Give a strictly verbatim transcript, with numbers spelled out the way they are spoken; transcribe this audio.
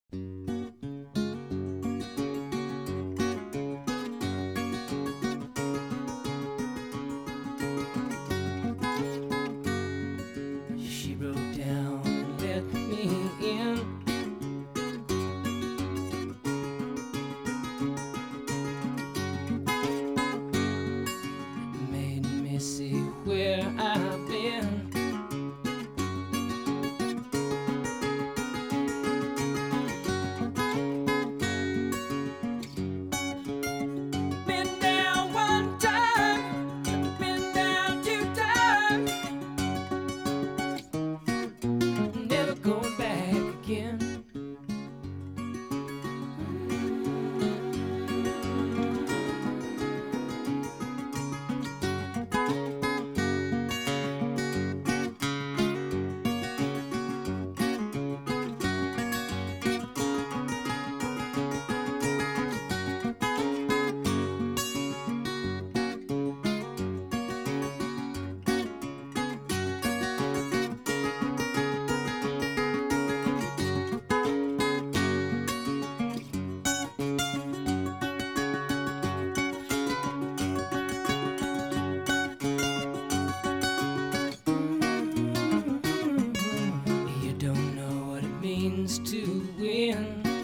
She broke down and let me in. Made me see where I've been. Been down one time, been down two times, never going back again. You don't know what it means to win.